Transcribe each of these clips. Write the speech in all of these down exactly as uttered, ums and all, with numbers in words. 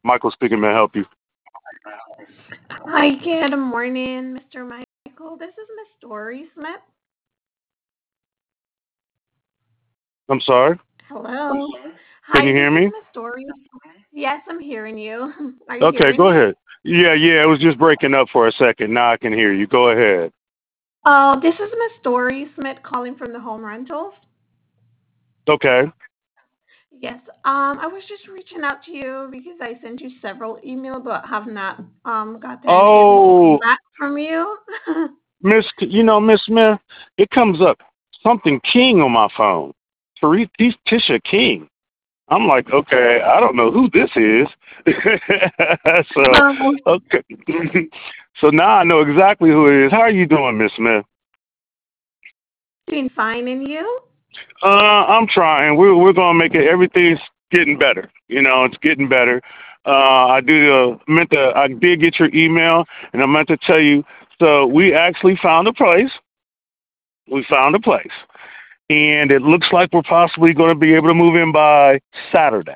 Michael speaking. May I help you? Hi, good morning, mister Michael. This is Miss Dory Smith. I'm sorry. Hello. Can you Hi, this hear is me? Miss Dory Smith. Yes, I'm hearing you. Are you Okay, hearing go me? ahead. Yeah, yeah. It was just breaking up for a second. Now I can hear you. Go ahead. Oh, this is Miss Dory Smith calling from the home rentals. Okay. Yes. Um, I was just reaching out to you because I sent you several emails, but have not um gotten anything Oh, back from you. Miss, you know, Miss Smith, it comes up something King on my phone. Tariq Tisha King. I'm like, okay, I don't know who this is. so, um, okay. so now I know exactly who it is. How are you doing, Miss Smith? doing fine, and you? Uh, I'm trying. We're we're gonna make it. Everything's getting better. You know, it's getting better. Uh, I do the meant to. I did get your email, and I meant to tell you. So we actually found a place. We found a place, and it looks like we're possibly going to be able to move in by Saturday.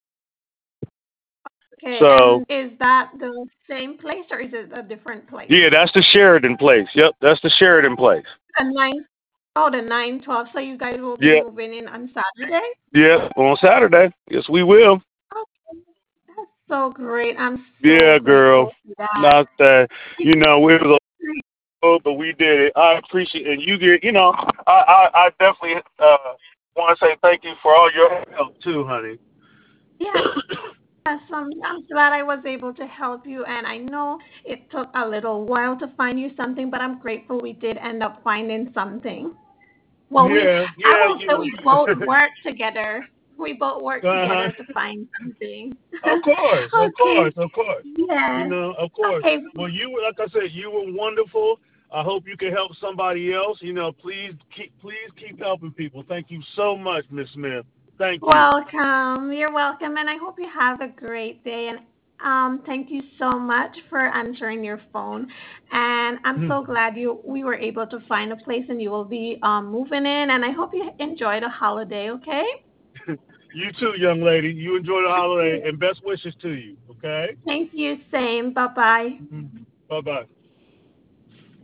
Okay, So and is that the same place or is it a different place? yeah, that's the Sheridan place. Yep, that's the Sheridan place. The nine, oh, the nine twelve. So you guys will be Yep, moving in on Saturday? yep, on Saturday. Yes, we will. Okay, that's so great. I'm so Yeah, girl. grateful for that. Not that you know it was a but we did it. I appreciate and you get you know I I, I definitely uh want to say thank you for all your help too, honey. Yes, um, I'm glad I was able to help you, and I know it took a little while to find you something, but I'm grateful we did end up finding something. Well, we, Yeah, I yeah, will you say know. we both work together. We both work uh huh. together to find something. Of course, of Okay. course, of course. You Yes. know, of course. Okay. Well, you were like I said, you were wonderful. I hope you can help somebody else. You know, please keep please keep helping people. Thank you so much, Miss Smith. Thank you. Welcome. You're welcome, and I hope you have a great day. And um, thank you so much for answering your phone. And I'm so glad you we were able to find a place, and you will be um, moving in. And I hope you enjoy the holiday. Okay. You too, young lady. You enjoy the holiday and best wishes to you. Okay. Thank you. Same. Bye bye. Bye bye.